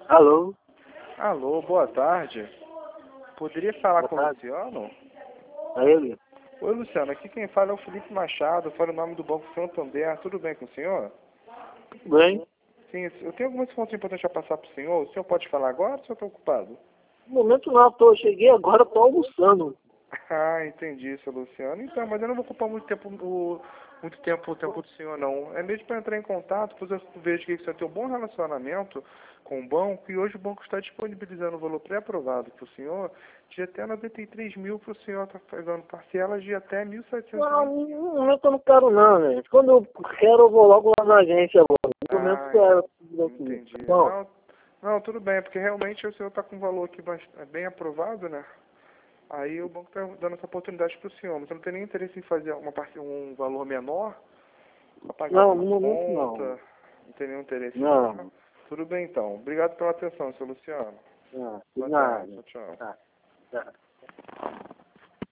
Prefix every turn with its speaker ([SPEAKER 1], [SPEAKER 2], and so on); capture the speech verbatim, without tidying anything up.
[SPEAKER 1] Alô?
[SPEAKER 2] Alô, boa tarde. Poderia falar
[SPEAKER 1] Boa
[SPEAKER 2] com
[SPEAKER 1] tarde.
[SPEAKER 2] o Luciano?
[SPEAKER 1] É ele?
[SPEAKER 2] Oi, Luciano. Aqui quem fala é o Felipe Machado. Fala o nome do Banco Santander. Tudo bem com o senhor?
[SPEAKER 1] Bem?
[SPEAKER 2] Sim, eu tenho algumas informações importantes a passar para o senhor. O senhor pode falar agora ou o senhor está ocupado?
[SPEAKER 1] No momento não, tô, cheguei agora, tô almoçando.
[SPEAKER 2] Ah, entendi, seu Luciano. Então, mas eu não vou ocupar muito tempo o muito tempo o tempo do senhor, não. É mesmo para entrar em contato, pois eu vejo que você tem um bom relacionamento com o banco e hoje o banco está disponibilizando um valor pré-aprovado para o senhor de até noventa e três mil para o senhor estar pagando parcelas de até mil e setecentos
[SPEAKER 1] Não,
[SPEAKER 2] reais.
[SPEAKER 1] no momento eu não quero não, gente. Quando eu quero, eu vou logo lá na agência agora. No momento
[SPEAKER 2] Ah,
[SPEAKER 1] eu quero aqui.
[SPEAKER 2] entendi.
[SPEAKER 1] Bom,
[SPEAKER 2] Não, não, tudo bem, porque realmente o senhor está com um valor aqui bast- bem aprovado, né? Aí o banco está dando essa oportunidade para o senhor, mas você não tem nem interesse em fazer uma parte, um valor menor para pagar
[SPEAKER 1] não, no
[SPEAKER 2] alguma
[SPEAKER 1] momento não.
[SPEAKER 2] conta? Não tem nenhum interesse não, né?
[SPEAKER 1] Não,
[SPEAKER 2] Tudo bem então. Obrigado pela atenção, seu Luciano.
[SPEAKER 1] não,
[SPEAKER 2] Boa tarde.
[SPEAKER 1] nada.
[SPEAKER 2] Tchau, tchau.
[SPEAKER 1] Tá, tá.